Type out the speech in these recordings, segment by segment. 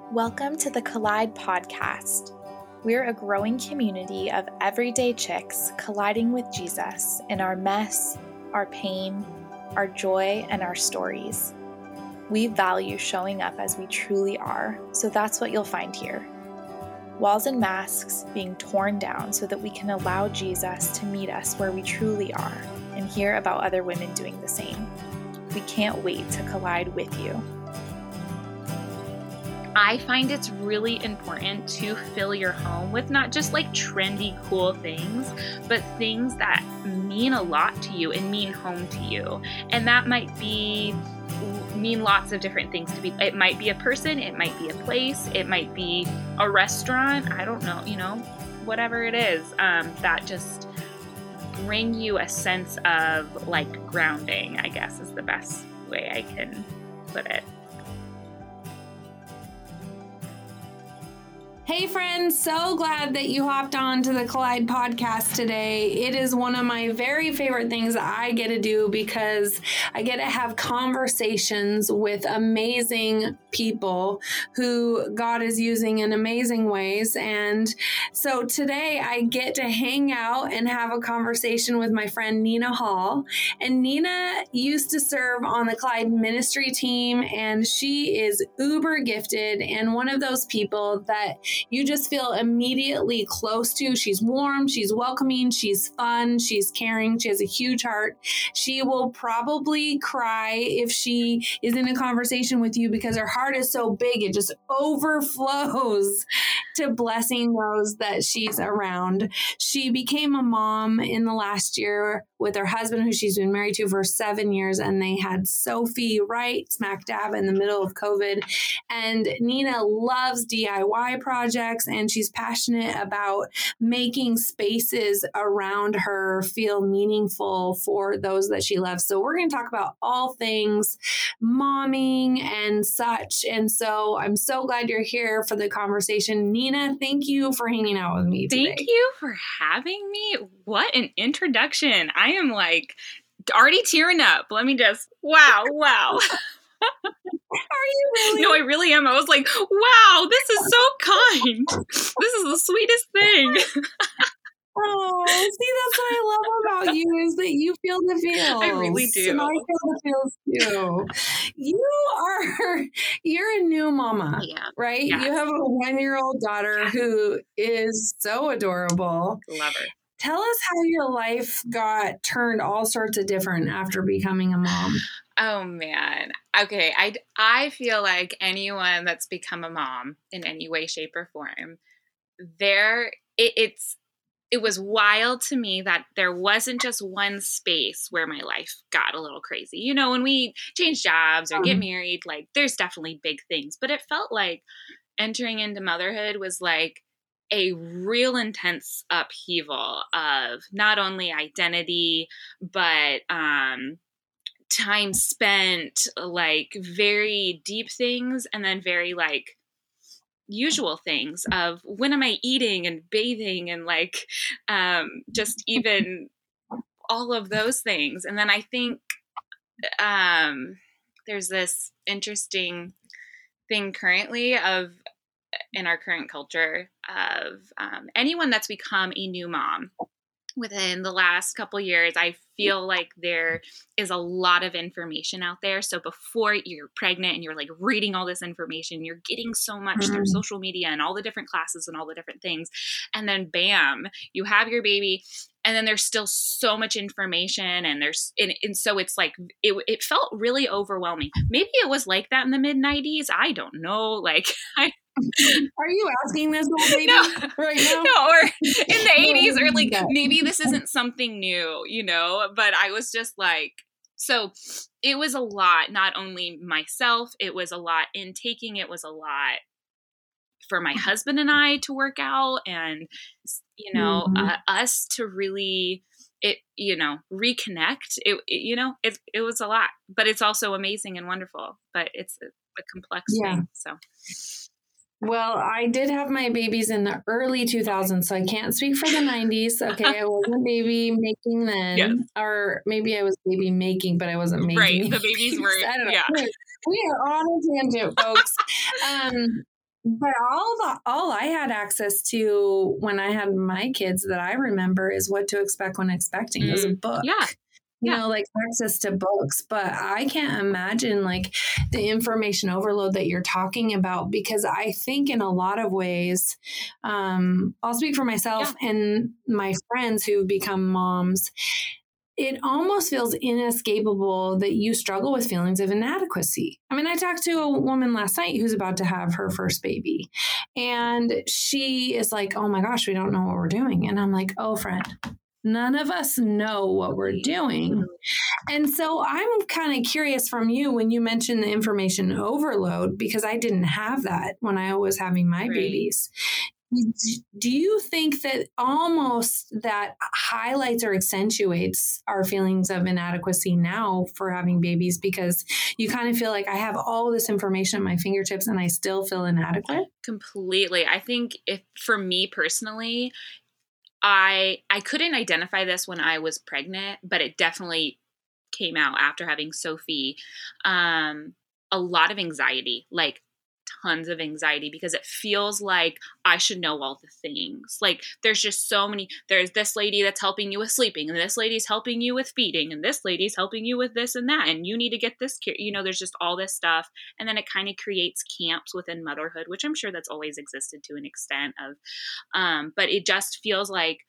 Welcome to the Collide podcast. We're a growing community of everyday chicks colliding with Jesus in our mess, our pain, our joy, and our stories. We value showing up as we truly are, so that's what you'll find here. Walls and masks being torn down so that we can allow Jesus to meet us where we truly are and hear about other women doing the same. We can't wait to collide with you. I find it's really important to fill your home with not just like trendy, cool things, but things that mean a lot to you and mean home to you. And that might mean lots of different things to be. It might be a person, it might be a place, it might be a restaurant. I don't know, whatever it is, that just bring you a sense of like grounding, I guess is the best way I can put it. Hey friends, so glad that you hopped on to the Collide podcast today. It is one of my very favorite things that I get to do because I get to have conversations with amazing people who God is using in amazing ways. And so today I get to hang out and have a conversation with my friend Nina Hall. And Nina used to serve on the Collide ministry team, and she is uber gifted and one of those people that you just feel immediately close to. She's warm, she's welcoming, she's fun, she's caring, she has a huge heart. She will probably cry if she is in a conversation with you because her heart is so big, it just overflows to blessing those that she's around. She became a mom in the last year with her husband, who she's been married to for 7 years, and they had Sophie right smack dab in the middle of COVID. And Nina loves DIY projects, and she's passionate about making spaces around her feel meaningful for those that she loves. So we're going to talk about all things momming and such. And so I'm so glad you're here for the conversation. Nina, thank you for hanging out with me today. Thank you for having me. What an introduction. I am like already tearing up. Let me just, wow. Are you really? No, I really am. I was like, wow, this is so kind. This is the sweetest thing. Oh, see, that's what I love about you is that you feel the feels. I really do. And I feel the feels too. You're a new mama, right? Yes. You have a 1-year-old daughter who is so adorable. Love her. Tell us how your life got turned all sorts of different after becoming a mom. Oh man. Okay. I feel like anyone that's become a mom in any way, shape, or form, it was wild to me that there wasn't just one space where my life got a little crazy. When we change jobs or get married, like there's definitely big things, but it felt like entering into motherhood was like a real intense upheaval of not only identity, but time spent, like very deep things, and then very like usual things of when am I eating and bathing and like just even all of those things. And then I think there's this interesting thing currently in our current culture of anyone that's become a new mom within the last couple years. I feel like there is a lot of information out there. So before you're pregnant and you're like reading all this information, you're getting so much through social media and all the different classes and all the different things. And then bam, you have your baby. And then there's still so much information, and so it's like it felt really overwhelming. Maybe it was like that in the mid-90s. I don't know. Like Are you asking this old lady right now? No, or in the 80s, or like maybe this isn't something new, but I was just like, so it was a lot, not only myself, it was a lot in taking, it was a lot for my husband and I to work out, and, us to really, reconnect. It was a lot, but it's also amazing and wonderful, but it's a complex thing. So. Well, I did have my babies in the early 2000s, so I can't speak for the 90s. Okay, I wasn't baby making then, or maybe I was baby making, but I wasn't making. Right, the babies were. I don't know. We are on a tangent, folks. But all I had access to when I had my kids that I remember is What to Expect When Expecting. It was a book. Yeah. You Yeah. know, like access to books, but I can't imagine like the information overload that you're talking about, because I think in a lot of ways, I'll speak for myself and my friends who've become moms. It almost feels inescapable that you struggle with feelings of inadequacy. I mean, I talked to a woman last night who's about to have her first baby, and she is like, oh my gosh, we don't know what we're doing. And I'm like, oh, friend, none of us know what we're doing. And so I'm kind of curious from you when you mentioned the information overload, because I didn't have that when I was having my babies. Do you think that almost that highlights or accentuates our feelings of inadequacy now for having babies, because you kind of feel like I have all this information at my fingertips and I still feel inadequate? Completely. I think if for me personally, I couldn't identify this when I was pregnant, but it definitely came out after having Sophie. A lot of anxiety, like tons of anxiety, because it feels like I should know all the things. Like there's just so many, there's this lady that's helping you with sleeping, and this lady's helping you with feeding, and this lady's helping you with this and that, and you need to get this care. You know, there's just all this stuff. And then it kind of creates camps within motherhood, which I'm sure that's always existed to an extent of, but it just feels like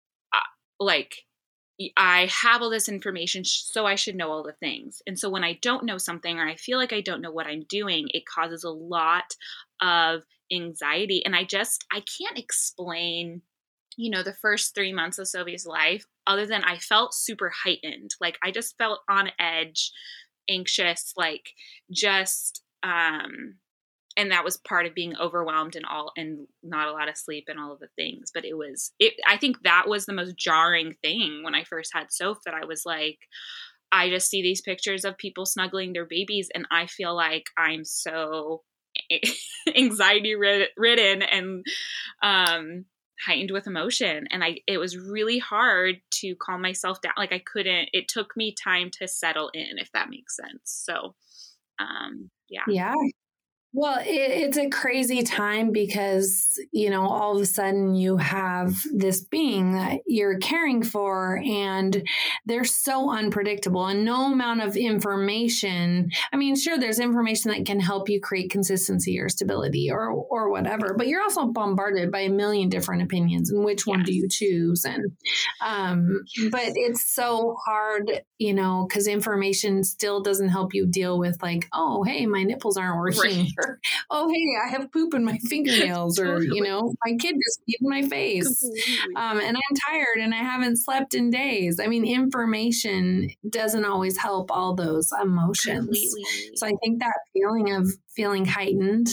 I have all this information, so I should know all the things. And so when I don't know something, or I feel like I don't know what I'm doing, it causes a lot of anxiety. And I can't explain, you know, the first 3 months of Sophie's life, other than I felt super heightened. Like I just felt on edge, anxious, like just, and that was part of being overwhelmed and not a lot of sleep and all of the things. But I think that was the most jarring thing when I first had Soph, that I was like, I just see these pictures of people snuggling their babies, and I feel like I'm so anxiety ridden and heightened with emotion. And it was really hard to calm myself down. Like it took me time to settle in, if that makes sense. So, yeah. Yeah. Well, it's a crazy time because, you know, all of a sudden you have this being that you're caring for, and they're so unpredictable, and no amount of information. I mean, sure, there's information that can help you create consistency or stability or whatever, but you're also bombarded by a million different opinions, and which one do you choose? And, but it's so hard, you know, because information still doesn't help you deal with like, oh, hey, my nipples aren't working. Right. Or, oh, hey, I have poop in my fingernails, or, you know, my kid just peed in my face. And I'm tired and I haven't slept in days. I mean, information doesn't always help all those emotions. Completely. So I think that feeling of feeling heightened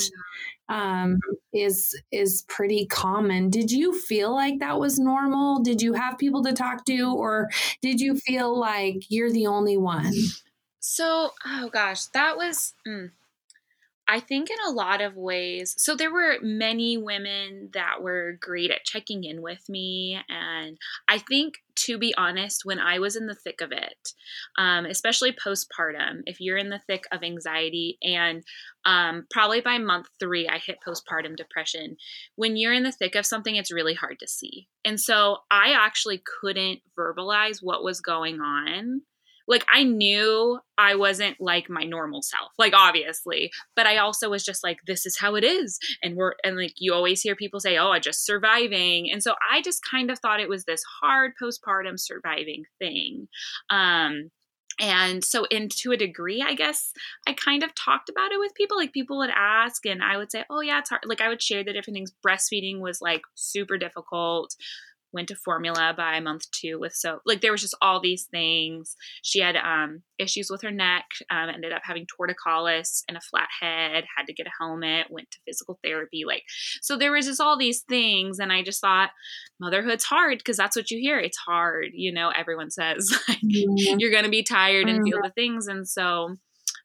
is pretty common. Did you feel like that was normal? Did you have people to talk to, or did you feel like you're the only one? So, oh gosh, that was, I think in a lot of ways, so there were many women that were great at checking in with me. And I think, to be honest, when I was in the thick of it, especially postpartum, if you're in the thick of anxiety, and probably by month 3, I hit postpartum depression. When you're in the thick of something, it's really hard to see. And so I actually couldn't verbalize what was going on. Like I knew I wasn't like my normal self, like obviously, but I also was just like, this is how it is. And like you always hear people say, oh, I'm just surviving. And so I just kind of thought it was this hard postpartum surviving thing. And so to a degree, I guess I kind of talked about it with people. Like people would ask and I would say, oh yeah, it's hard. Like I would share the different things. Breastfeeding was like super difficult. Went to formula by month 2 with Soph. Like there was just all these things. She had issues with her neck, ended up having torticollis and a flat head, had to get a helmet, went to physical therapy. Like, so there was just all these things. And I just thought motherhood's hard, because that's what you hear. It's hard. You know, everyone says like, you're going to be tired and feel the things. And so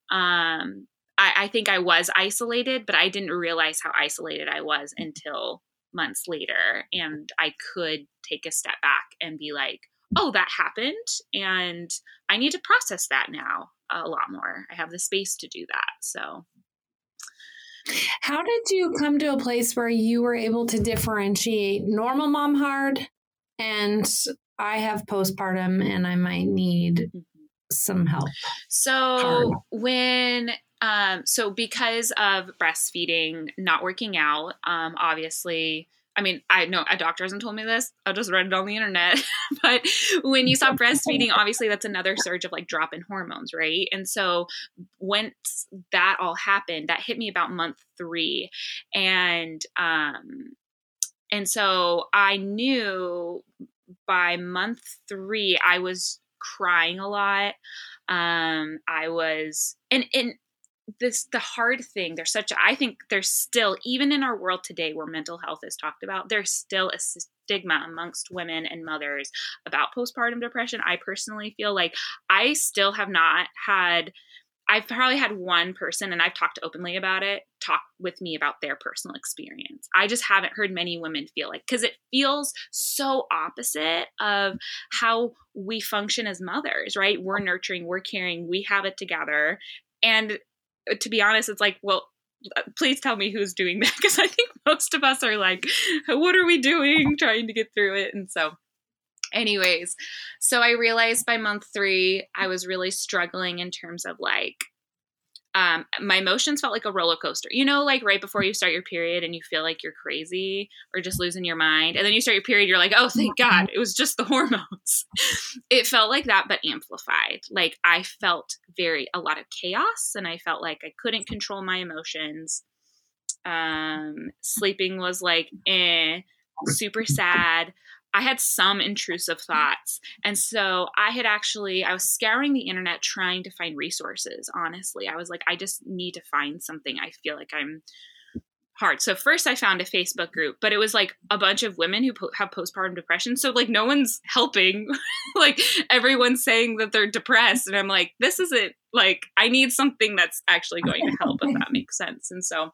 I think I was isolated, but I didn't realize how isolated I was until months later, and I could take a step back and be like, oh, that happened, and I need to process that now a lot more. I have the space to do that. So How did you come to a place where you were able to differentiate normal mom hard and I have postpartum and I might need some help? So because of breastfeeding, not working out, obviously, I mean, I know a doctor hasn't told me this. I just read it on the internet. But when you stop breastfeeding, obviously that's another surge of like drop in hormones, right? And so once that all happened, that hit me about month 3. And so I knew by month 3, I was crying a lot. I was, and the hard thing, I think there's still, even in our world today where mental health is talked about, there's still a stigma amongst women and mothers about postpartum depression. I personally feel like I still have not had, I've probably had one person, and I've talked openly about it, talk with me about their personal experience. I just haven't heard many women feel like, because it feels so opposite of how we function as mothers, right? We're nurturing, we're caring, we have it together. And to be honest, it's like, well, please tell me who's doing that. Because I think most of us are like, what are we doing trying to get through it? And so anyways, so I realized by month 3, I was really struggling in terms of like, my emotions felt like a roller coaster, like right before you start your period and you feel like you're crazy or just losing your mind. And then you start your period, you're like, oh, thank God, it was just the hormones. It felt like that, but amplified. Like I felt a lot of chaos, and I felt like I couldn't control my emotions. Sleeping was like, super sad. I had some intrusive thoughts. And so I was scouring the internet trying to find resources. Honestly, I was like, I just need to find something. I feel like I'm hard. So first I found a Facebook group, but it was like a bunch of women who have postpartum depression. So like no one's helping. Like everyone's saying that they're depressed. And I'm like, this isn't like, I need something that's actually going to help, if that makes sense. And so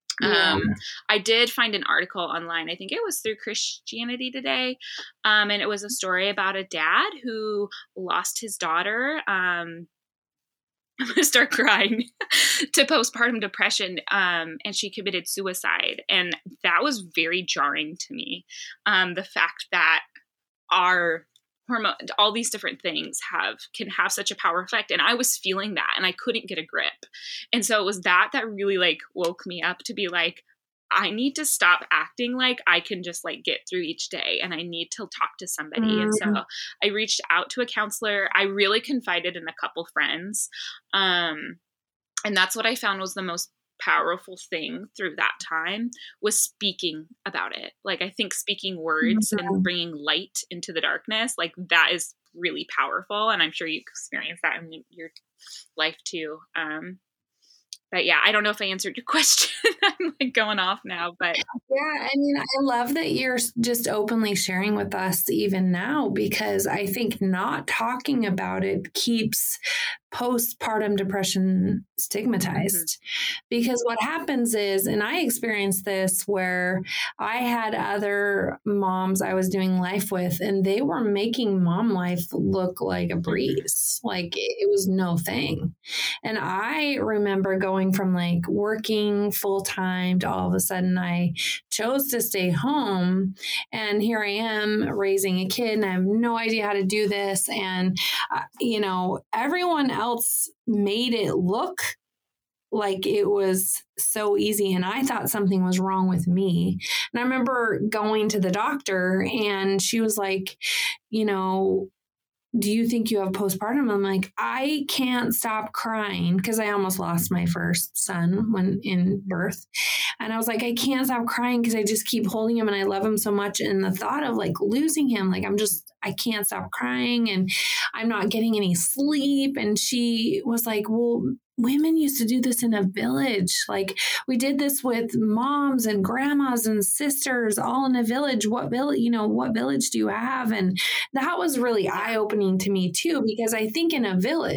I did find an article online. I think it was through Christianity Today. And it was a story about a dad who lost his daughter. I'm going to start crying to postpartum depression. And she committed suicide. And that was very jarring to me. The fact that our hormone, all these different things can have such a power effect. And I was feeling that and I couldn't get a grip. And so it was that really like woke me up to be like, I need to stop acting like I can just like get through each day, and I need to talk to somebody. Mm-hmm. And so I reached out to a counselor. I really confided in a couple friends. And that's what I found was the most powerful thing through that time was speaking about it. Like, I think speaking words and bringing light into the darkness, like that is really powerful. And I'm sure you experienced that in your life too. But yeah, I don't know if I answered your question. I'm like going off now, but yeah, I mean, I love that you're just openly sharing with us even now, because I think not talking about it keeps postpartum depression stigmatized. Because what happens is, and I experienced this where I had other moms I was doing life with, and they were making mom life look like a breeze. Like it was no thing. And I remember going from like working full time to all of a sudden I chose to stay home, and here I am raising a kid and I have no idea how to do this. And, everyone else made it look like it was so easy. And I thought something was wrong with me. And I remember going to the doctor and she was like, do you think you have postpartum? I'm like, I can't stop crying because I almost lost my first son when in birth. And I was like, I can't stop crying because I just keep holding him and I love him so much. And the thought of like losing him, like I can't stop crying and I'm not getting any sleep. And she was like, well, women used to do this in a village. Like we did this with moms and grandmas and sisters all in a village. What village do you have? And that was really eye-opening to me too, because I think in a village,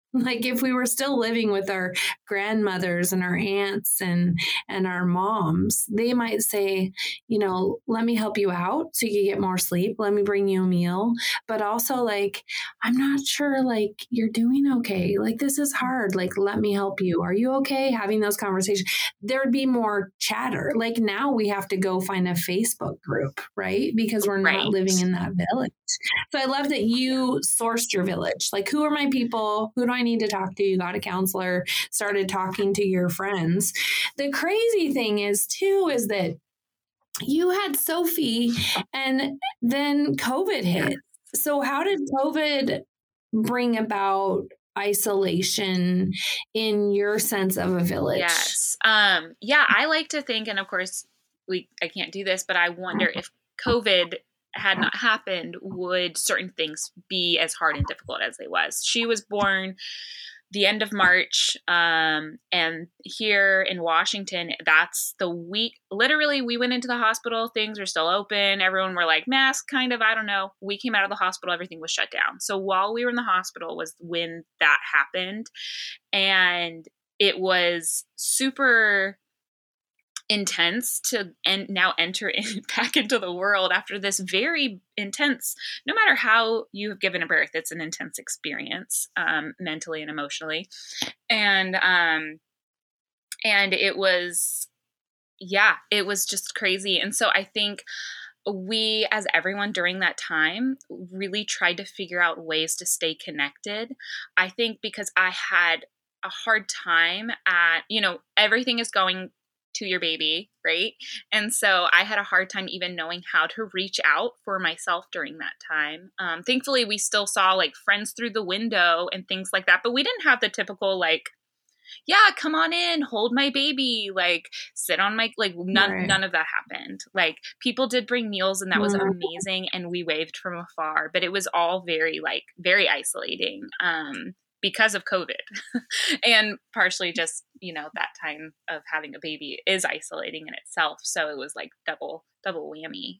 Like if we were still living with our grandmothers and our aunts and our moms, they might say, let me help you out so you get more sleep. Let me bring you a meal. But also like, I'm not sure, like you're doing okay. Like this is hard. Like, let me help you. Are you okay? Having those conversations, there'd be more chatter. Like now we have to go find a Facebook group, right? Because we're not living in that village. So I love that you sourced your village. Like, who are my people? Who do I need to talk to? You got a counselor, started talking to your friends. The crazy thing is that you had Sophie and then COVID hit. So how did COVID bring about isolation in your sense of a village? Yes. I like to think, and of course I can't do this, but I wonder if COVID had not happened, would certain things be as hard and difficult as they was. She was born the end of March, and here in Washington, that's the week, literally we went into the hospital, things were still open, everyone were like mask, kind of, I don't know. We came out of the hospital, everything was shut down. So while we were in the hospital was when that happened, and it was super intense to now enter back into the world after this very intense, no matter how you have given a birth, it's an intense experience, mentally and emotionally. And it was just crazy. And so I think we, as everyone during that time, really tried to figure out ways to stay connected. I think because I had a hard time at, everything is going to your baby, right? And so I had a hard time even knowing how to reach out for myself during that time. Thankfully, we still saw like friends through the window and things like that, but we didn't have the typical like, yeah, come on in, hold my baby, like sit on my, like none of that happened. Like people did bring meals and that was amazing. And we waved from afar, but it was all very isolating. Because of COVID and partially just, that time of having a baby is isolating in itself. So it was like double whammy.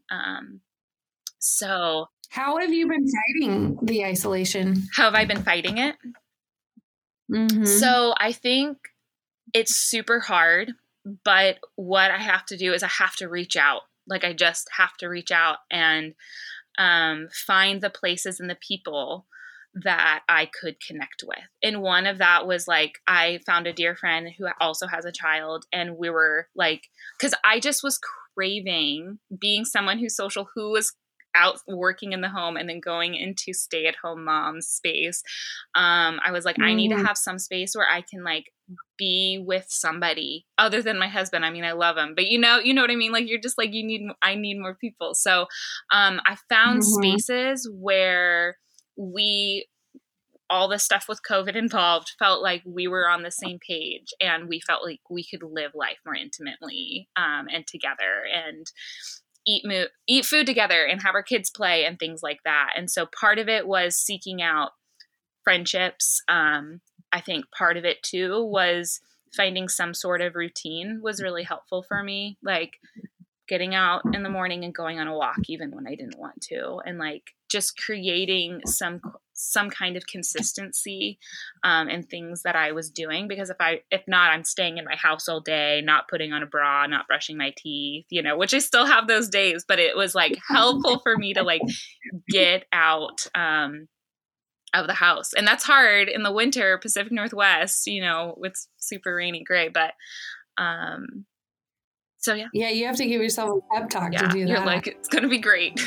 So how have you been fighting the isolation? How have I been fighting it? Mm-hmm. So I think it's super hard, but what I have to do is I have to reach out. Like I just have to reach out and find the places and the people that I could connect with. And one of that was like, I found a dear friend who also has a child, and we were like, cause I just was craving being someone who's social, who was out working in the home and then going into stay-at-home mom space. I was like, I need to have some space where I can like be with somebody other than my husband. I mean, I love him, but you know what I mean? Like, you're just like, I need more people. So, I found spaces where all the stuff with COVID involved felt like we were on the same page, and we felt like we could live life more intimately, and together, and eat food together and have our kids play and things like that. And so part of it was seeking out friendships. I think part of it too was finding some sort of routine was really helpful for me. Like getting out in the morning and going on a walk, even when I didn't want to, and like just creating some kind of consistency, in things that I was doing, because if not, I'm staying in my house all day, not putting on a bra, not brushing my teeth, which I still have those days, but it was like helpful for me to like get out, of the house. And that's hard in the winter, Pacific Northwest, it's super rainy, gray, but, so yeah. Yeah, you have to give yourself a pep talk to do that. You're like, it's going to be great.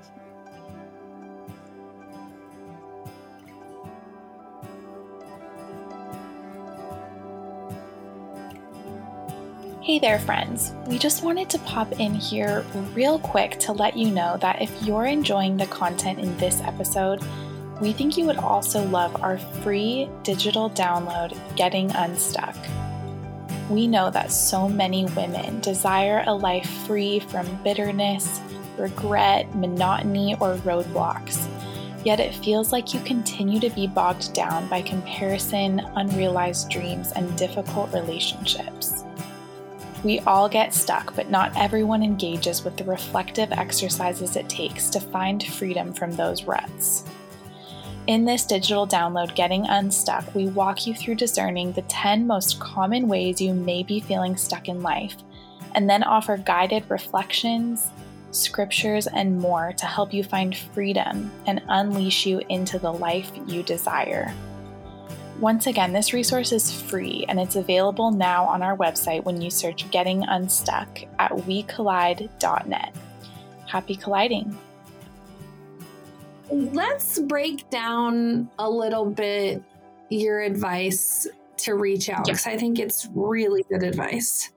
Hey there, friends. We just wanted to pop in here real quick to let you know that if you're enjoying the content in this episode, we think you would also love our free digital download, Getting Unstuck. We know that so many women desire a life free from bitterness, regret, monotony, or roadblocks. Yet it feels like you continue to be bogged down by comparison, unrealized dreams, and difficult relationships. We all get stuck, but not everyone engages with the reflective exercises it takes to find freedom from those ruts. In this digital download, Getting Unstuck, we walk you through discerning the 10 most common ways you may be feeling stuck in life, and then offer guided reflections, scriptures, and more to help you find freedom and unleash you into the life you desire. Once again, this resource is free and it's available now on our website when you search Getting Unstuck at wecollide.net. Happy colliding! Let's break down a little bit your advice to reach out, because I think it's really good advice.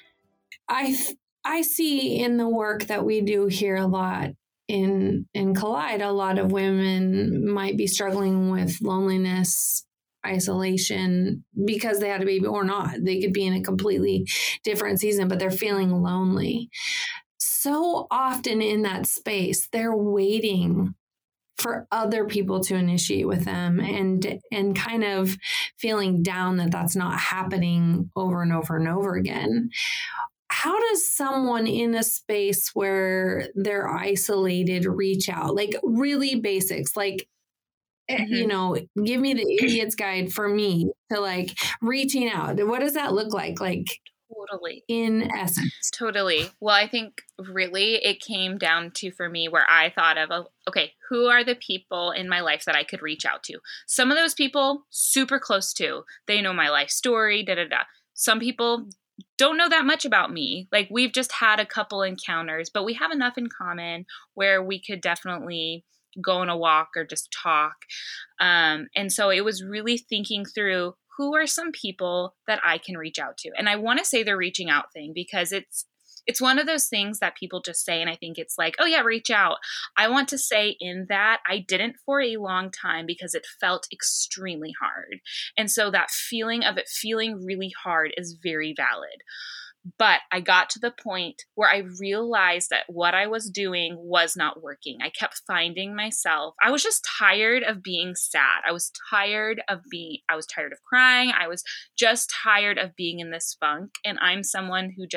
I see in the work that we do here a lot in Collide, a lot of women might be struggling with loneliness, isolation, because they had a baby or not. They could be in a completely different season, but they're feeling lonely. So often in that space, they're waiting for other people to initiate with them, and kind of feeling down that that's not happening over and over and over again. How does someone in a space where they're isolated reach out? Like really basics, like, you know, give me the idiot's guide for me to like reaching out. What does that look like? Like, totally. In essence. Totally. Well, I think really it came down to, for me, where I thought of, okay, who are the people in my life that I could reach out to? Some of those people, super close to, they know my life story, Some people don't know that much about me. Like, we've just had a couple encounters, but we have enough in common where we could definitely go on a walk or just talk. And so it was really thinking through, who are some people that I can reach out to? And I want to say the reaching out thing, because it's one of those things that people just say, and I think it's like, oh yeah, reach out. I want to say in that I didn't for a long time, because it felt extremely hard. And so that feeling of it feeling really hard is very valid. But I got to the point where I realized that what I was doing was not working. I kept finding myself. I was just tired of being sad. I was tired of crying. I was just tired of being in this funk. And I'm someone who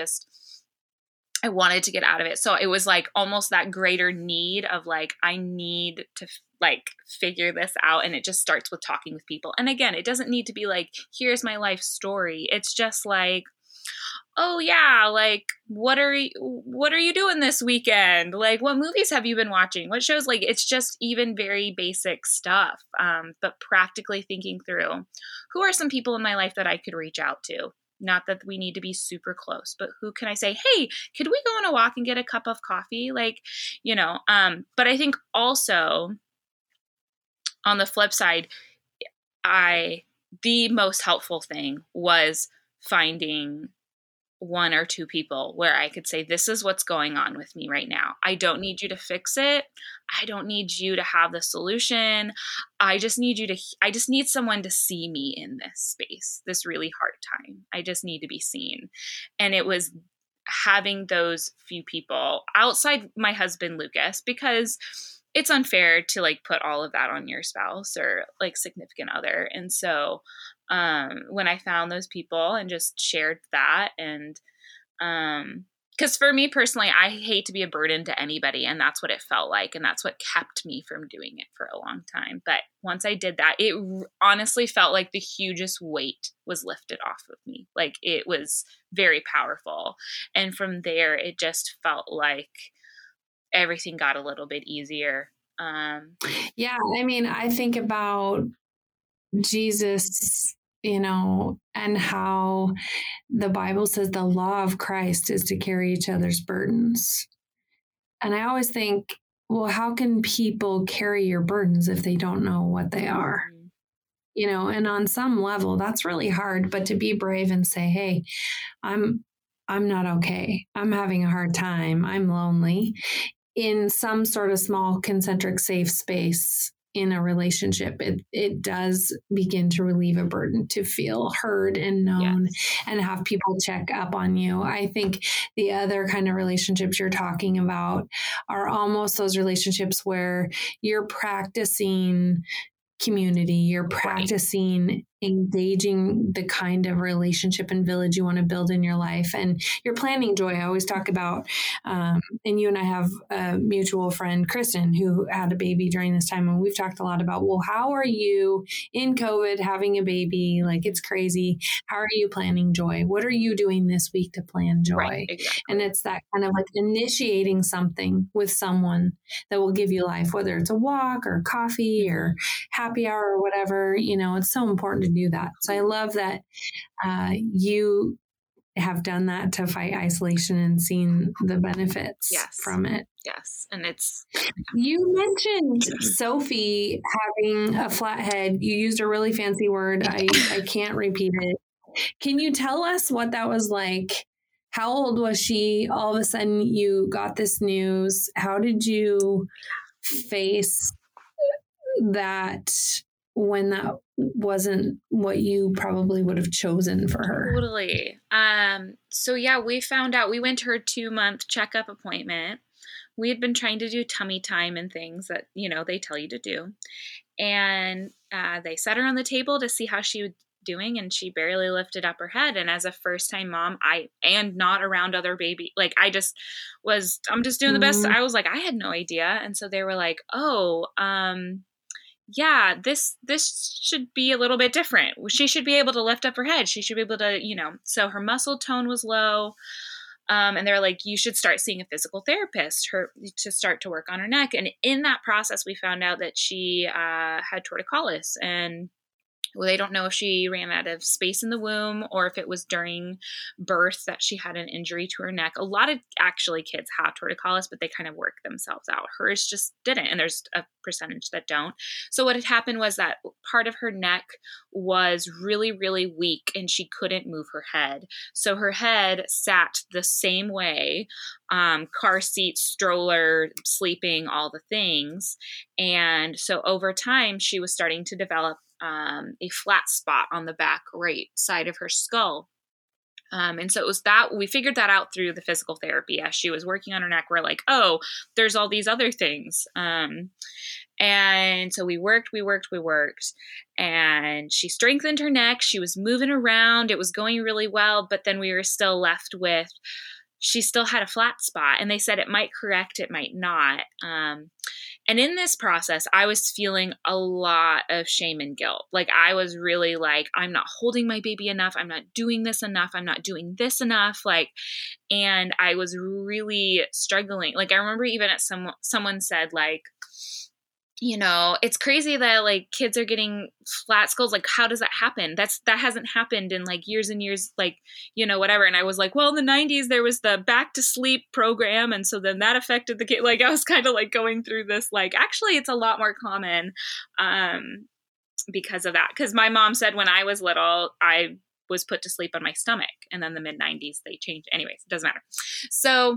I wanted to get out of it. So it was like almost that greater need of like, I need to like figure this out. And it just starts with talking with people. And again, it doesn't need to be like, here's my life story. It's just like, oh yeah, like what are you doing this weekend? Like, what movies have you been watching? What shows? Like, it's just even very basic stuff. But practically thinking through, who are some people in my life that I could reach out to? Not that we need to be super close, but who can I say, hey, could we go on a walk and get a cup of coffee? Like, you know, but I think also on the flip side, the most helpful thing was finding one or two people where I could say, this is what's going on with me right now. I don't need you to fix it. I don't need you to have the solution. I just need someone to see me in this space, this really hard time. I just need to be seen. And it was having those few people outside my husband, Lucas, because it's unfair to like put all of that on your spouse or like significant other. And so when I found those people and just shared that, and because for me personally, I hate to be a burden to anybody, and that's what it felt like, and that's what kept me from doing it for a long time. But once I did that, it honestly felt like the hugest weight was lifted off of me. Like, it was very powerful. And from there, it just felt like everything got a little bit easier. Yeah, I mean, I think about Jesus, you know, and how the Bible says the law of Christ is to carry each other's burdens. And I always think, well, how can people carry your burdens if they don't know what they are? You know, and on some level, that's really hard. But to be brave and say, hey, I'm not okay. I'm having a hard time. I'm lonely. In some sort of small concentric safe space in a relationship, it does begin to relieve a burden to feel heard and known, and have people check up on you. I think the other kind of relationships you're talking about are almost those relationships where you're practicing community, you're practicing engaging the kind of relationship and village you want to build in your life. And you're planning joy. I always talk about, and you and I have a mutual friend, Kristen, who had a baby during this time. And we've talked a lot about, well, how are you in COVID having a baby? Like, it's crazy. How are you planning joy? What are you doing this week to plan joy? Right, exactly. And it's that kind of like initiating something with someone that will give you life, whether it's a walk or coffee or happy hour or whatever. It's so important to do that. So I love that you have done that to fight isolation and seen the benefits from it. Yes. And you mentioned Sophie having a flat head. You used a really fancy word. I can't repeat it. Can you tell us what that was like? How old was she? All of a sudden you got this news. How did you face that when that wasn't what you probably would have chosen for her? Totally. So yeah, we found out, we went to her 2-month checkup appointment. We had been trying to do tummy time and things that, they tell you to do. And they set her on the table to see how she was doing, and she barely lifted up her head. And as a first-time mom, and not around other baby, like I'm just doing the best. I was like, I had no idea. And so they were like, oh, yeah, this should be a little bit different. She should be able to lift up her head. She should be able to, so her muscle tone was low. And they're like, you should start seeing a physical therapist to start to work on her neck. And in that process, we found out that she had torticollis, and they don't know if she ran out of space in the womb or if it was during birth that she had an injury to her neck. A lot of actually kids have torticollis, but they kind of work themselves out. Hers just didn't. And there's a percentage that don't. So what had happened was that part of her neck was really, really weak, and she couldn't move her head. So her head sat the same way, car seat, stroller, sleeping, all the things. And so over time, she was starting to develop a flat spot on the back right side of her skull. And so it was that we figured that out through the physical therapy as she was working on her neck. We're like, oh, there's all these other things. And so we worked, and she strengthened her neck. She was moving around. It was going really well, but then we were still left with, she still had a flat spot, and they said it might correct, it might not. And in this process, I was feeling a lot of shame and guilt. Like, I was really like, I'm not holding my baby enough. I'm not doing this enough. I'm not doing this enough. And I was really struggling. Like, I remember even at someone said, like, it's crazy that like kids are getting flat skulls. Like, how does that happen? That hasn't happened in like years and years, like, whatever. And I was like, well, in the 90s, there was the back to sleep program. And so then that affected the kid. Like, I was kind of like going through this, like, actually it's a lot more common, because of that. Cause my mom said when I was little, I was put to sleep on my stomach, and then the mid 90s they changed. Anyways, it doesn't matter. So,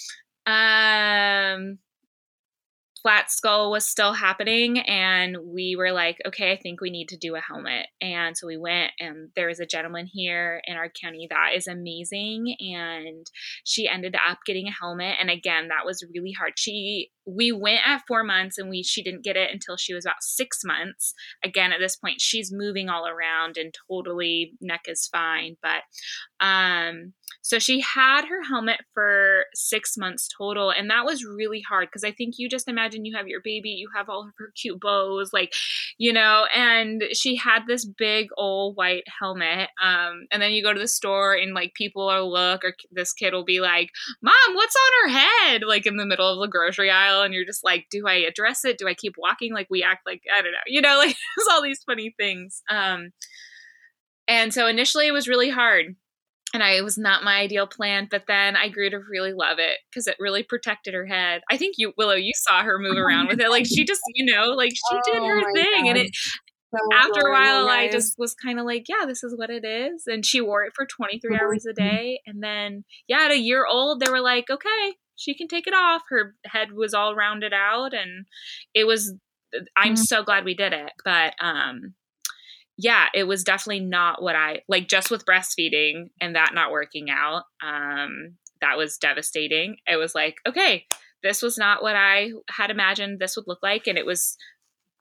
flat skull was still happening, and we were like, okay, I think we need to do a helmet. And so we went, and there is a gentleman here in our county that is amazing, and she ended up getting a helmet. And again, that was really hard. We went at 4 months, and she didn't get it until she was about 6 months. Again, at this point, she's moving all around and totally neck is fine. But, so she had her helmet for 6 months total. And that was really hard, because I think you just imagine you have your baby, you have all of her cute bows, like, and she had this big old white helmet. And then you go to the store, and like people will look, or this kid will be like, Mom, what's on her head? Like in the middle of the grocery aisle. And you're just like, do I address it? Do I keep walking? Like, we act like, I don't know, like there's all these funny things. And so initially it was really hard, and it was not my ideal plan, but then I grew to really love it because it really protected her head. I think Willow, you saw her move around with it. Like, she just, like she did her thing. God. And it, after a while, I just was kind of like, yeah, this is what it is. And she wore it for 23 hours a day. And then, at a year old, they were like, okay, she can take it off. Her head was all rounded out, and it was, I'm so glad we did it. But, it was definitely not what I like, just with breastfeeding and that not working out. That was devastating. It was like, okay, this was not what I had imagined this would look like. And it was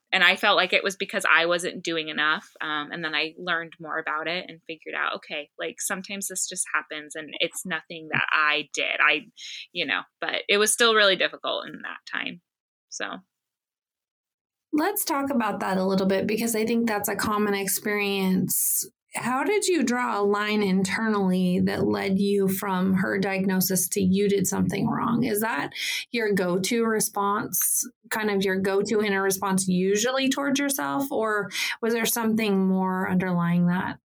And I felt like it was because I wasn't doing enough. And then I learned more about it and figured out, okay, like sometimes this just happens and it's nothing that I did. But it was still really difficult in that time. So let's talk about that a little bit, because I think that's a common experience. How did you draw a line internally that led you from her diagnosis to you did something wrong? Is that your go-to response, kind of your go-to inner response usually towards yourself, or was there something more underlying that?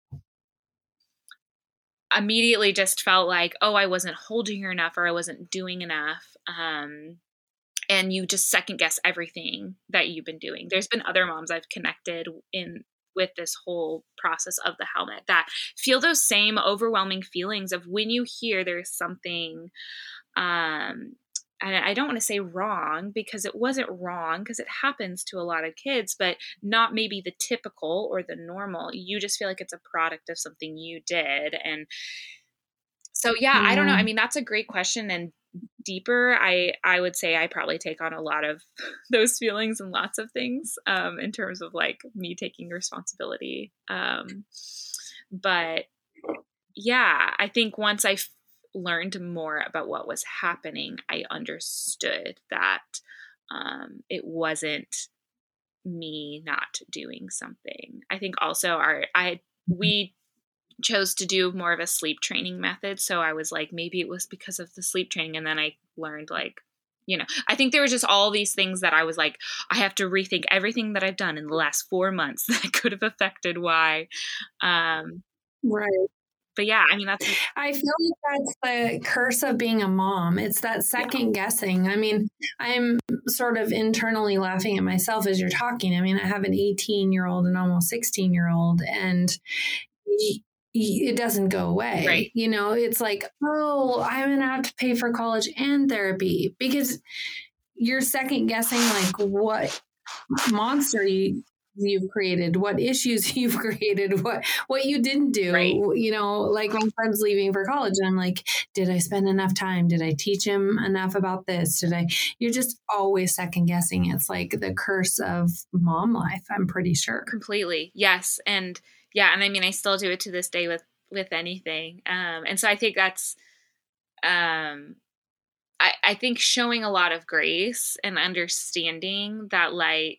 Immediately just felt like, oh, I wasn't holding her enough or I wasn't doing enough. And you just second guess everything that you've been doing. There's been other moms I've connected with this whole process of the helmet that feel those same overwhelming feelings of when you hear there's something, and I don't want to say wrong, because it wasn't wrong, because it happens to a lot of kids, but not maybe the typical or the normal. You just feel like it's a product of something you did. And so, I don't know. I mean, that's a great question. And deeper, I would say I probably take on a lot of those feelings and lots of things in terms of like me taking responsibility. But I think once I learned more about what was happening, I understood that it wasn't me not doing something. I think also we chose to do more of a sleep training method. So I was like, maybe it was because of the sleep training. And then I learned like, I think there were just all these things that I was like, I have to rethink everything that I've done in the last 4 months that could have affected why. Right. But I mean, I feel like that's the curse of being a mom. It's that second guessing. I mean, I'm sort of internally laughing at myself as you're talking. I mean, I have an 18-year-old and almost 16-year-old, and it doesn't go away. Right. It's like, oh, I'm going to have to pay for college and therapy, because you're second guessing like what monster you've created, what issues you've created, what you didn't do. Right. Like my friend's leaving for college and I'm like, did I spend enough time? Did I teach him enough about this? You're just always second guessing. It's like the curse of mom life, I'm pretty sure. Completely. Yes. And and I mean, I still do it to this day with anything. And so I think that's, I think showing a lot of grace and understanding that, like,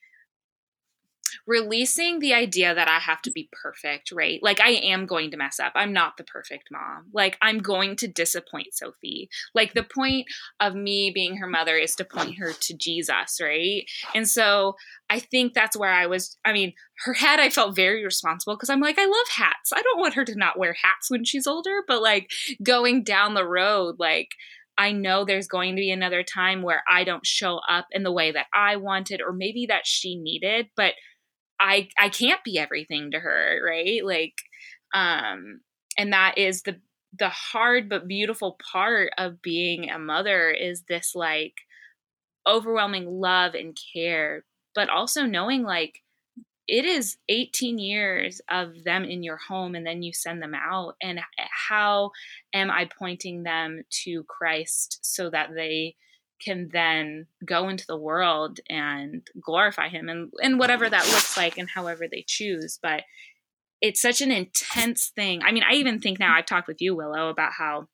releasing the idea that I have to be perfect, right? Like, I am going to mess up. I'm not the perfect mom. Like, I'm going to disappoint Sophie. Like, the point of me being her mother is to point her to Jesus, right? And so I think that's where her hat, I felt very responsible, because I'm like, I love hats. I don't want her to not wear hats when she's older, but like going down the road, like, I know there's going to be another time where I don't show up in the way that I wanted, or maybe that she needed, but I can't be everything to her, right? Like, and that is the hard but beautiful part of being a mother, is this like overwhelming love and care, but also knowing like it is 18 years of them in your home and then you send them out. And how am I pointing them to Christ so that they can then go into the world and glorify him and whatever that looks like and however they choose. But it's such an intense thing. I mean, I even think now, I've talked with you, Willow, about how,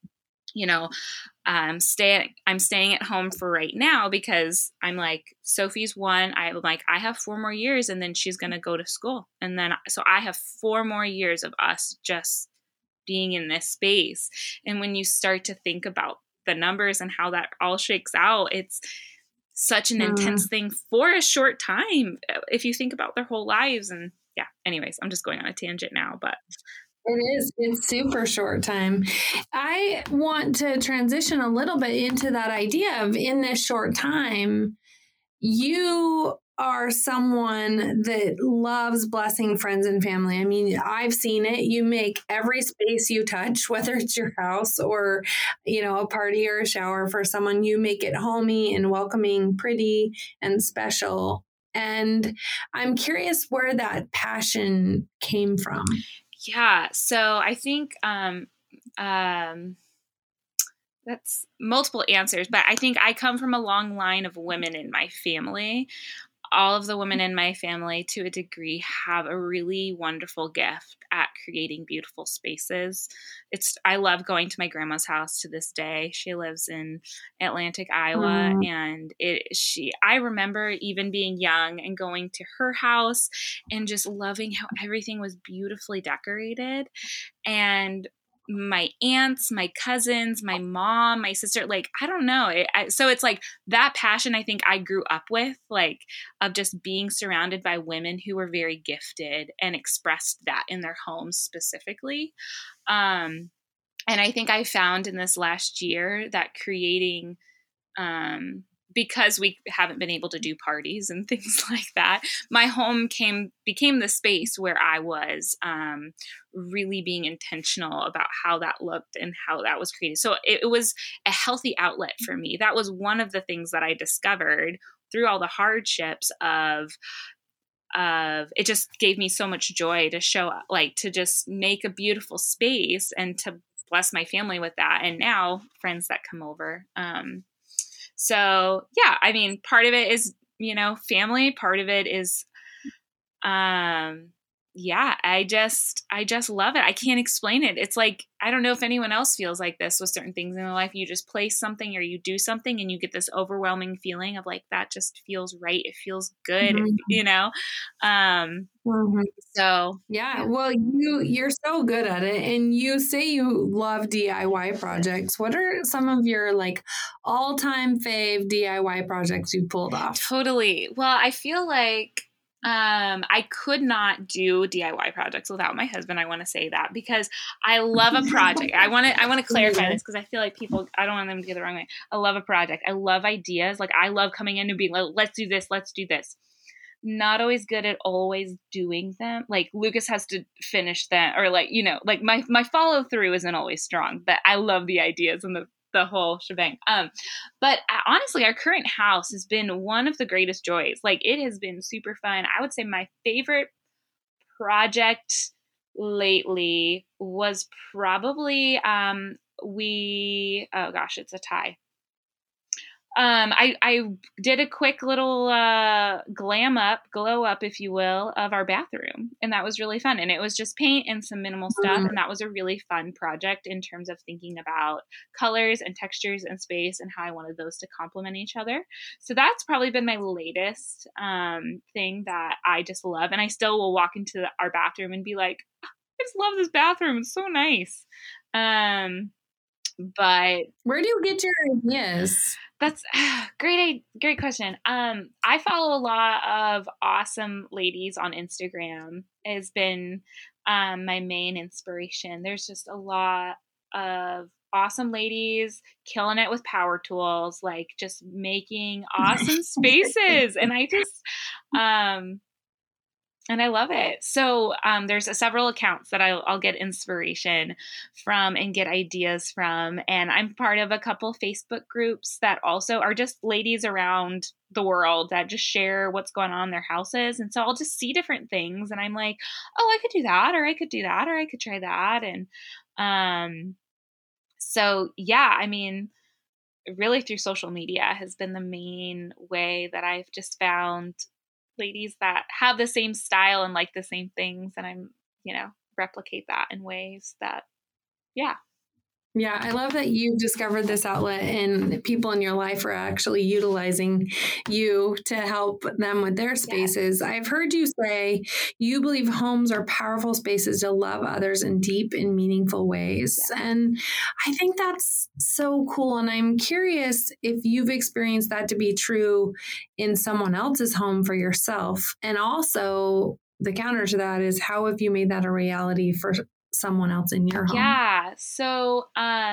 I'm staying at home for right now, because I'm like, Sophie's 1. I'm like, I have 4 more years and then she's going to go to school. And then, so I have 4 more years of us just being in this space. And when you start to think about the numbers and how that all shakes out, it's such an intense thing for a short time if you think about their whole lives. And anyways, I'm just going on a tangent now, but it's super short time. I want to transition a little bit into that idea of, in this short time, you are someone that loves blessing friends and family. I mean, I've seen it. You make every space you touch, whether it's your house or, a party or a shower for someone, you make it homey and welcoming, pretty and special. And I'm curious where that passion came from. Yeah. So I think that's multiple answers, but I think I come from a long line of women in my family. all of the women in my family, to a degree, have a really wonderful gift at creating beautiful spaces. I love going to my grandma's house to this day. She lives in Atlantic, Iowa, and I remember even being young and going to her house and just loving how everything was beautifully decorated. And my aunts, my cousins, my mom, my sister, like, I don't know. So it's like that passion I think I grew up with, like, of just being surrounded by women who were very gifted and expressed that in their homes specifically. And I think I found in this last year that creating, because we haven't been able to do parties and things like that, my home became the space where I was really being intentional about how that looked and how that was created. So it was a healthy outlet for me. That was one of the things that I discovered through all the hardships of it just gave me so much joy to show up, like, to just make a beautiful space and to bless my family with that. And now friends that come over. So yeah, I mean, part of it is, family, part of it is, yeah, I just love it. I can't explain it. It's like, I don't know if anyone else feels like this with certain things in their life. You just place something or you do something and you get this overwhelming feeling of like, that just feels right. It feels good, So yeah, well, you're so good at it, and you say you love DIY projects. What are some of your like all-time fave DIY projects you pulled off? Totally. Well, I feel like I could not do DIY projects without my husband. I want to say that because I love a project. I want to clarify this because I feel like I don't want them to get the wrong way. I love a project. I love ideas. Like, I love coming in and being like, let's do this. Let's do this. Not always good at always doing them. Like, Lucas has to finish them, or like, like my follow through isn't always strong, but I love the ideas and the whole shebang. But honestly, our current house has been one of the greatest joys. Like, it has been super fun. I would say my favorite project lately was probably, oh gosh, it's a tie. I did a quick little glow up, if you will, of our bathroom, and that was really fun. And it was just paint and some minimal stuff, and that was a really fun project in terms of thinking about colors and textures and space and how I wanted those to complement each other. So that's probably been my latest thing that I just love, and I still will walk into our bathroom and be like, I just love this bathroom. It's so nice. But where do you get your ideas? That's great question. I follow a lot of awesome ladies on Instagram. Has been my main inspiration. There's just a lot of awesome ladies killing it with power tools, like just making awesome spaces. And I just and I love it. So there's several accounts that I'll get inspiration from and get ideas from. And I'm part of a couple Facebook groups that also are just ladies around the world that just share what's going on in their houses. And so I'll just see different things and I'm like, oh, I could do that, or I could do that, or I could try that. And so, yeah, I mean, really through social media has been the main way that I've just found ladies that have the same style and like the same things, and I'm replicate that in ways that Yeah, I love that you discovered this outlet and people in your life are actually utilizing you to help them with their spaces. Yes. I've heard you say you believe homes are powerful spaces to love others in deep and meaningful ways. Yeah. And I think that's so cool. And I'm curious if you've experienced that to be true in someone else's home for yourself. And also the counter to that is, how have you made that a reality for someone else in your home? Yeah. So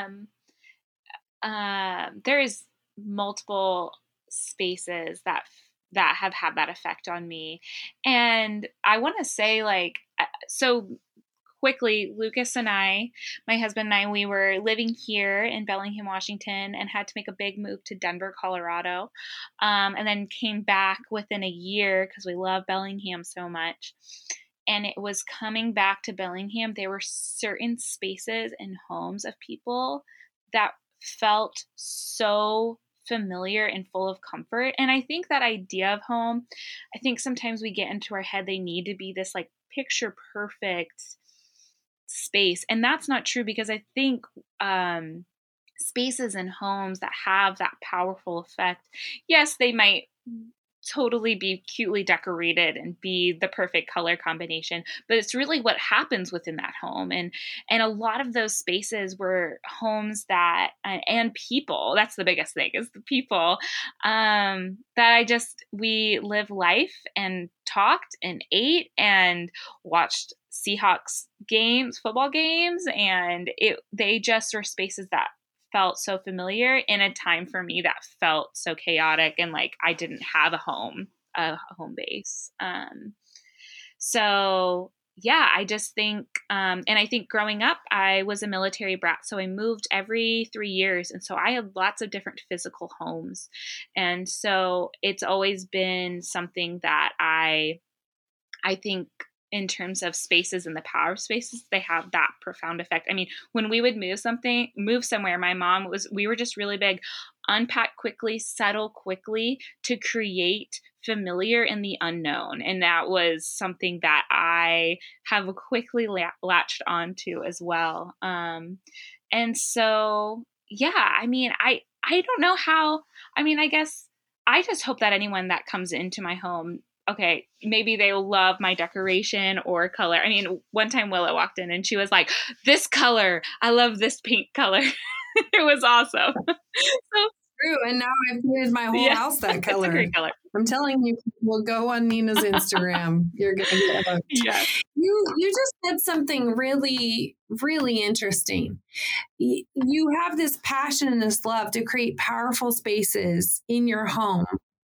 there's multiple spaces that have had that effect on me. And I want to say, like, so quickly, Lucas and I, my husband and I, we were living here in Bellingham, Washington, and had to make a big move to Denver, Colorado, and then came back within a year because we love Bellingham so much. And it was coming back to Bellingham. There were certain spaces and homes of people that felt so familiar and full of comfort. And I think that idea of home, I think sometimes we get into our head they need to be this like picture perfect space. And that's not true, because I think spaces and homes that have that powerful effect, yes, they might totally be cutely decorated and be the perfect color combination, but it's really what happens within that home. And a lot of those spaces were homes that and people, that's the biggest thing, is the people that we live life and talked and ate and watched Seahawks games, football games, and they just were spaces that felt so familiar in a time for me that felt so chaotic and like I didn't have a home base. So yeah, I just think, and I think growing up, I was a military brat. So I moved every 3 years. And so I had lots of different physical homes. And so it's always been something that I think in terms of spaces and the power of spaces, they have that profound effect. I mean, when we would move somewhere, we were just really big, unpack quickly, settle quickly to create familiar in the unknown. And that was something that I have quickly latched onto as well. And so, yeah, I mean, I don't know how, I mean, I guess I just hope that anyone that comes into my home, okay, maybe they will love my decoration or color. I mean, one time Willa walked in and she was like, this color, I love this pink color. It was awesome. So true. And now I've painted my whole house that color. It's a great color. I'm telling you, we'll go on Nina's Instagram. You're going to get hooked. Yeah. You just said something really, really interesting. You have this passion and this love to create powerful spaces in your home,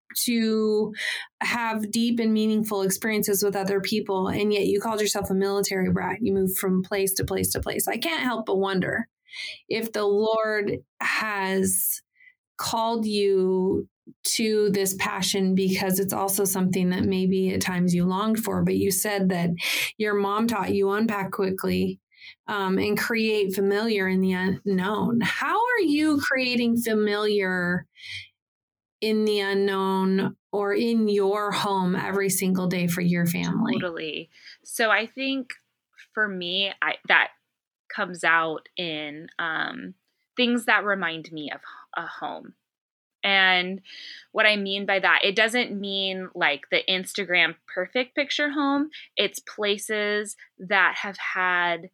to have deep and meaningful experiences with other people. And yet you called yourself a military brat. You moved from place to place to place. I can't help but wonder if the Lord has called you to this passion because it's also something that maybe at times you longed for, but you said that your mom taught you unpack quickly and create familiar in the unknown. How are you creating familiar in the unknown or in your home every single day for your family? Totally. So I think for me, that comes out in things that remind me of a home. And what I mean by that, it doesn't mean like the Instagram perfect picture home. It's places that have had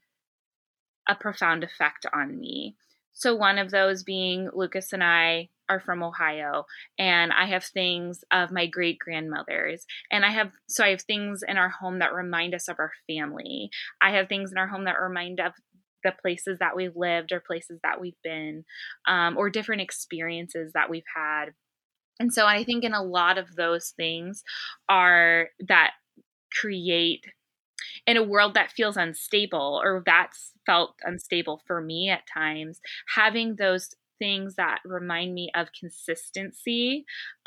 a profound effect on me. So one of those being Lucas and I are from Ohio, and I have things of my great grandmothers, and I have things in our home that remind us of our family. I have things in our home that remind of the places that we've lived or places that we've been, or different experiences that we've had. And so I think in a lot of those things are that create in a world that feels unstable, or that's felt unstable for me at times, having those things that remind me of consistency.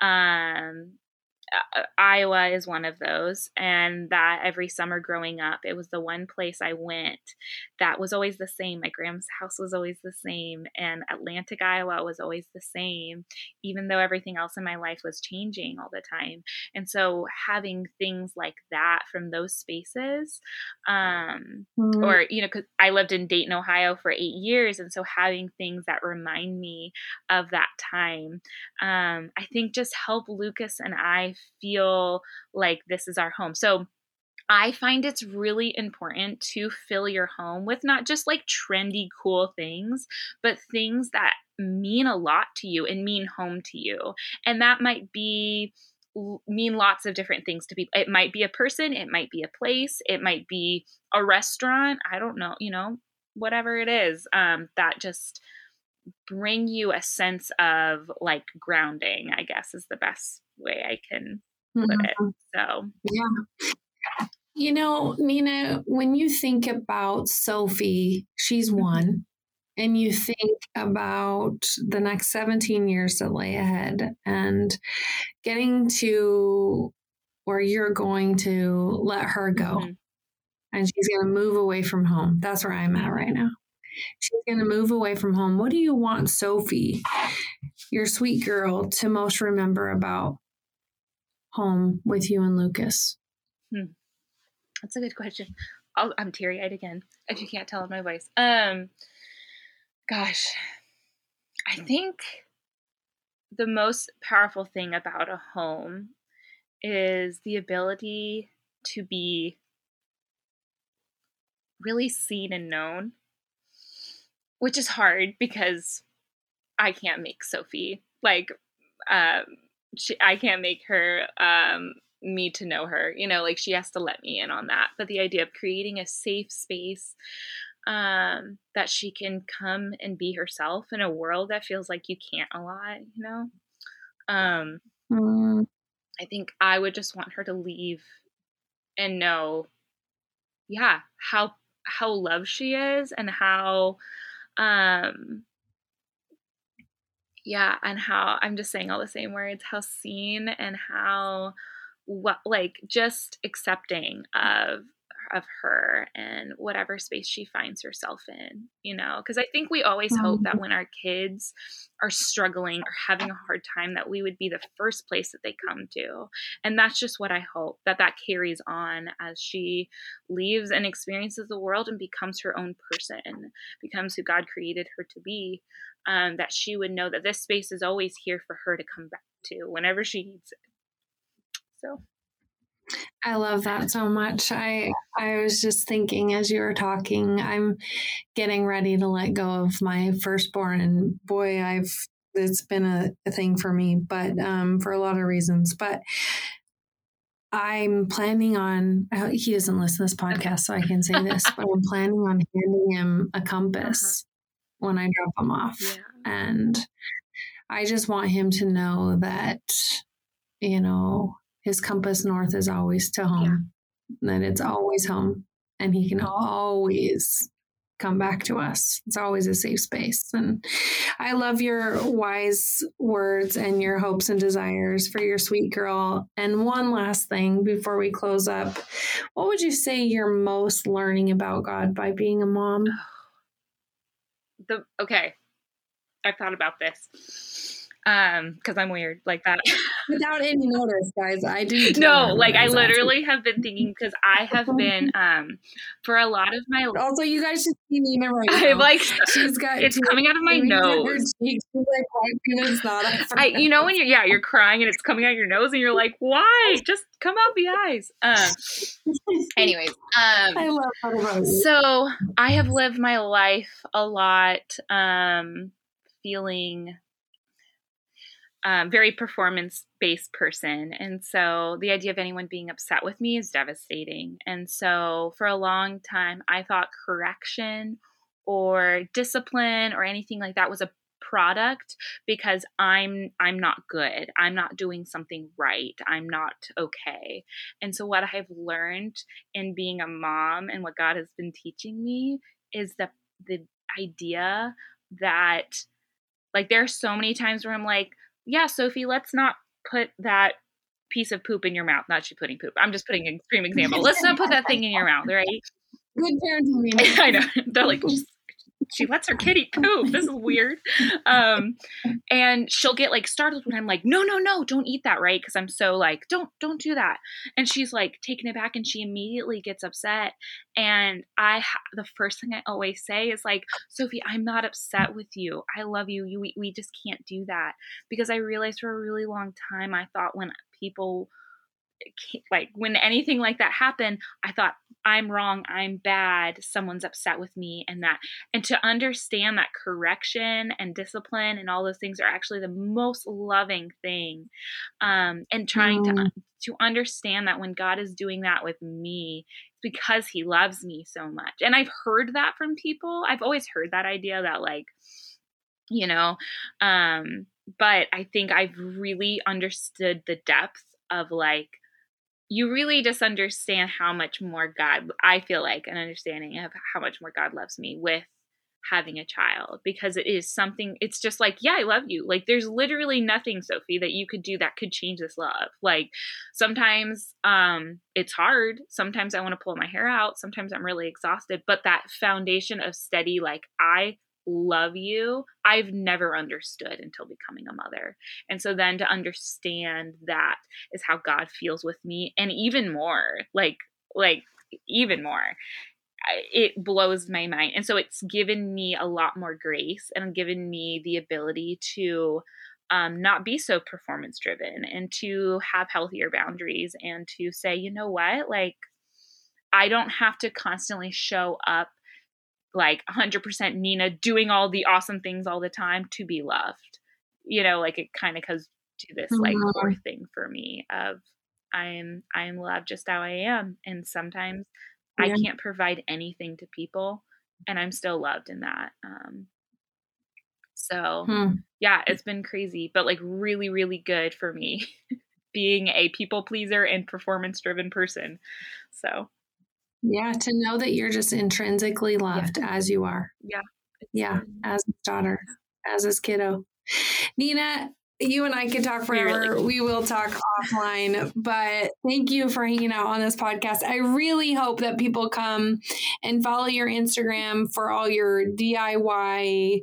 Iowa is one of those, and that every summer growing up, it was the one place I went that was always the same. My grandma's house was always the same, and Atlantic, Iowa was always the same, even though everything else in my life was changing all the time. And so having things like that from those spaces, or, you know, because I lived in Dayton, Ohio for 8 years, and so having things that remind me of that time, I think just help Lucas and I feel like this is our home. So I find it's really important to fill your home with not just like trendy, cool things, but things that mean a lot to you and mean home to you. And that might mean lots of different things to people. It might be a person, it might be a place, it might be a restaurant. I don't know, you know, whatever it is, that just bring you a sense of like grounding, I guess is the best way I can put it. So, yeah. You know, Nina, when you think about Sophie, she's one, and you think about the next 17 years that lay ahead and getting to where you're going to let her go, and she's going to move away from home. That's where I'm at right now. She's going to move away from home. What do you want Sophie your sweet girl to most remember about home with you and Lucas? That's a good question. I'm teary-eyed again, if you can't tell in my voice. Gosh, I think the most powerful thing about a home is the ability to be really seen and known, which is hard because I can't make Sophie. Like, I can't make her me to know her. You know, like she has to let me in on that. But the idea of creating a safe space that she can come and be herself in a world that feels like you can't a lot, you know? I think I would just want her to leave and know, yeah, how loved she is, and how yeah, and how, I'm just saying all the same words, how seen and how like just accepting of her and whatever space she finds herself in, you know, because I think we always hope that when our kids are struggling or having a hard time, that we would be the first place that they come to. And that's just what I hope, that carries on as she leaves and experiences the world and becomes her own person, becomes who God created her to be. That she would know that this space is always here for her to come back to whenever she needs it. So I love that so much. I was just thinking as you were talking, I'm getting ready to let go of my firstborn, and boy, it's been a thing for me, but for a lot of reasons. But I'm planning on, he doesn't listen to this podcast, so I can say this, but I'm planning on handing him a compass when I drop him off. Yeah. And I just want him to know that, you know, his compass north is always to home, that it's always home, and he can always come back to us. It's always a safe space. And I love your wise words and your hopes and desires for your sweet girl. And one last thing before we close up, what would you say you're most learning about God by being a mom? Okay, I've thought about this. Because I'm weird like that. Without any notice, guys. I didn't. No, like I literally have been thinking, because I have been for a lot of my. Also, you guys should see me right now. I'm like, she's got it's coming out of my nose. She's like, it's not. You know when you're crying and it's coming out your nose and you're like, why? Just come out the eyes. Anyways, I love that about you. So I have lived my life a lot feeling very performance-based person. And so the idea of anyone being upset with me is devastating. And so for a long time, I thought correction or discipline or anything like that was a product because I'm not good. I'm not doing something right. I'm not okay. And so what I've learned in being a mom and what God has been teaching me is the idea that, like, there are so many times where I'm like, yeah, Sophie, let's not put that piece of poop in your mouth. Not she putting poop. I'm just putting an extreme example. Let's not put that thing in your mouth, right? Good parenting. I know. They're like, she lets her kid eat poop. This is weird. And she'll get like startled when I'm like, no, don't eat that, right? Because I'm so like, don't do that. And she's like taken aback and she immediately gets upset. And the first thing I always say is like, Sophie, I'm not upset with you. I love you. We just can't do that. Because I realized for a really long time, I thought when people, like when anything like that happened, I thought I'm wrong, I'm bad, someone's upset with me, and to understand that correction and discipline and all those things are actually the most loving thing, and trying to understand that when God is doing that with me, it's because he loves me so much. And I've heard that from people. I've always heard that idea that, like, you know, but I think I've really understood the depth of, like, you really just understand how much more God, I feel like an understanding of how much more God loves me with having a child, because it is something, it's just like, yeah, I love you. Like, there's literally nothing, Sophie, that you could do that could change this love. Like, sometimes it's hard. Sometimes I want to pull my hair out. Sometimes I'm really exhausted. But that foundation of steady, like, I love you, I've never understood until becoming a mother. And so then to understand that is how God feels with me, and even more, like even more, it blows my mind. And so it's given me a lot more grace and given me the ability to not be so performance driven, and to have healthier boundaries, and to say, you know what, like, I don't have to constantly show up like 100% Nina doing all the awesome things all the time to be loved. You know, like, it kind of comes to this like core thing for me of I'm loved just how I am. And sometimes I can't provide anything to people, and I'm still loved in that. Yeah, it's been crazy, but like really, really good for me being a people pleaser and performance driven person. So yeah, to know that you're just intrinsically loved as you are. Yeah. As his daughter, as his kiddo. Nina, you and I could talk forever. We will talk offline, but thank you for hanging out on this podcast. I really hope that people come and follow your Instagram for all your DIY,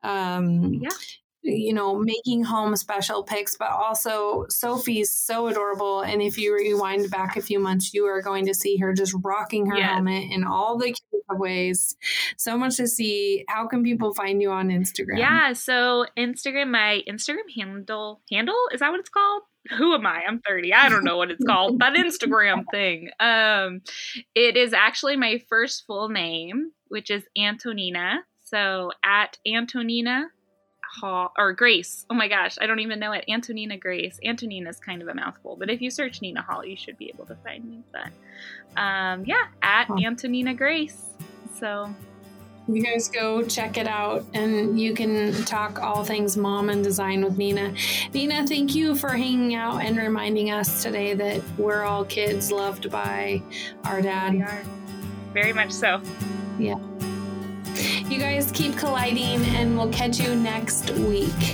you know, making home special pics, but also Sophie's so adorable. And if you rewind back a few months, you are going to see her just rocking her helmet in all the cute ways. So much to see. How can people find you on Instagram? Yeah. So Instagram, my Instagram handle, is that what it's called? Who am I? I'm 30. I don't know what it's called. That Instagram thing. It is actually my first full name, which is Antonina. So at Antonina Hall, or Grace. Oh my gosh, I don't even know it. Antonina Grace. Antonina is kind of a mouthful, but if you search Nina Hall, you should be able to find me. But at Antonina Grace. So you guys go check it out, and you can talk all things mom and design with Nina. Nina, thank you for hanging out and reminding us today that we're all kids loved by our dad. We are. Very much so. Yeah. You guys keep colliding, and we'll catch you next week.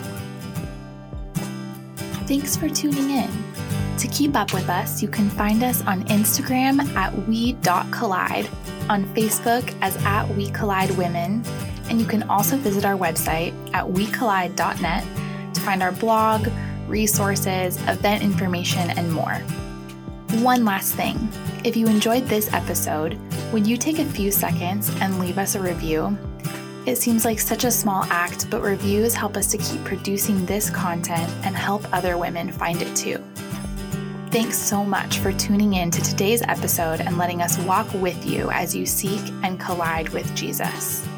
Thanks for tuning in. To keep up with us, you can find us on Instagram at we.collide, on Facebook as at We Collide Women, and you can also visit our website at wecollide.net to find our blog, resources, event information, and more. One last thing. If you enjoyed this episode, would you take a few seconds and leave us a review? It seems like such a small act, but reviews help us to keep producing this content and help other women find it too. Thanks so much for tuning in to today's episode and letting us walk with you as you seek and collide with Jesus.